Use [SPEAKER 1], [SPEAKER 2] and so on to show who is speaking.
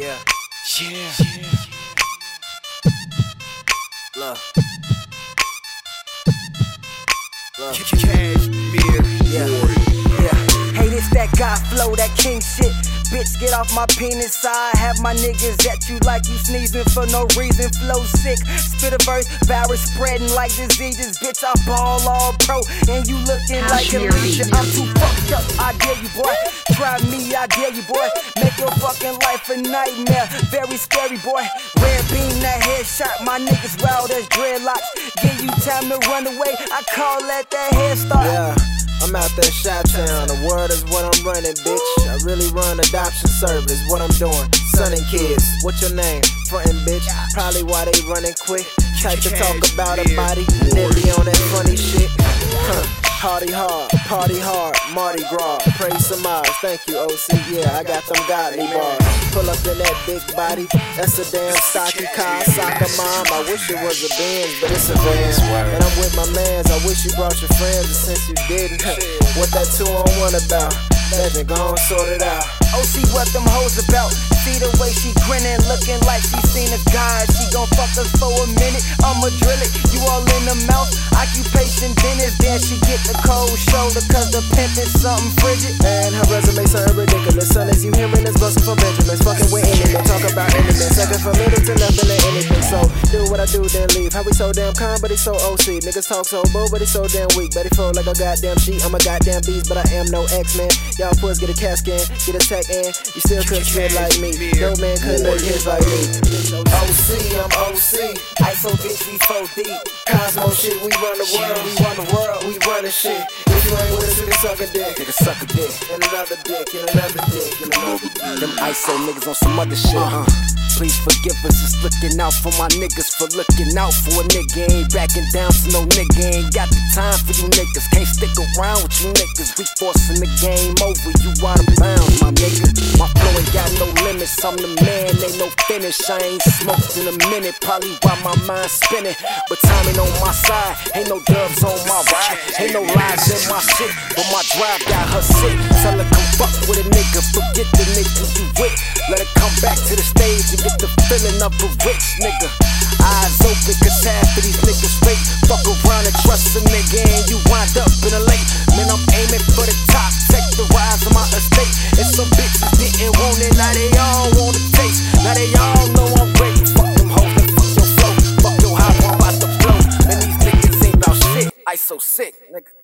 [SPEAKER 1] Yeah. Yeah. Look. Look. Cashmere. Yeah.
[SPEAKER 2] Hey, this that God flow, that king shit. Bitch, get off my penis side. Have my niggas at you like you sneezing for no reason. Flow sick, spit a verse, virus spreading like diseases. Bitch, I ball all pro, and you looking like Alicia. I'm too fucked up, I dare you, boy. Try me, I dare you, boy. Make your fucking life a nightmare. Very scary, boy. Red beam, that headshot. My niggas wild as dreadlocks. Give you time to run away. I call that head start.
[SPEAKER 1] Yeah. I'm out there Chi-Town, the world is what I'm running, bitch. I really run adoption service, what I'm doing. Son and kids, what's your name? Frontin', bitch. Probably why they running quick. Type to talk about a body, then be on that funny shit. Party hard, Mardi Gras. Praise some eyes, thank you, OC. Yeah, I got them godly bars. Pull up in that big body, that's a damn stocky car. Soccer mom, I wish it was a Benz, but it's a van. And I'm with my mans, I wish you brought your friends, and since you didn't, what that 2-on-1 about? Legend, go on, sort it out.
[SPEAKER 2] OC, what them hoes about? See the way she grinning, looking like she seen a guy. She gon' fuck us for a minute, I'ma drill it. You all in the mouth, occupation dentist. Then she get the cold shoulder, cause the pimp is something frigid.
[SPEAKER 1] And her resume something ridiculous. Son, as you hearing this bustin' for Benjamins. Fucking with anything, talk about anything. Second from little to nothing to anything. So, do what I do, then leave. How we so damn calm, but he's so OC. Niggas talk so bold, but he's so damn weak. Bet he fold like a goddamn sheet. I'm a goddamn beast, but I am no X-Man. Y'all puss get a CAT scan, get a tech in. You still couldn't spit like me. No man couldn't make hits like me.
[SPEAKER 2] OC, I'm OC. ISO bitch, we 4D.
[SPEAKER 1] Cosmo shit, we run the world. We run the world, we run the shit. If you ain't with us, you can suck a dick.
[SPEAKER 2] Nigga suck a dick.
[SPEAKER 1] And another dick, and another dick, and another dick.
[SPEAKER 2] Them ISO niggas on some other shit, Please forgive us, just looking out for my niggas. For looking out for a nigga, ain't backing down, so no nigga ain't got the time for you niggas. Can't stick around with you niggas. We forcing the game over, you out of bounds, my nigga. My flow ain't got no limits, I'm the man, ain't no finish. I ain't smoked in a minute, probably while my mind spinning. But timing on my side, ain't no dubs on my ride. Ain't no lies in my shit, but my drive got her sick. Tell her come fuck with a nigga, forget the nigga you with. Let her come back to the stage and get the feeling of a rich nigga. Eyes open, cause half of these niggas fake. Fuck around and trust a nigga and you wind up in a lake. Man, I'm aiming for the top, take the rise of my estate. And some bitches didn't want it, now they all want a taste. Now they all know I'm great. Fuck them hoes and fuck your flow. Fuck your high, I'm about to flow. Man, these niggas ain't about shit. I so sick, nigga.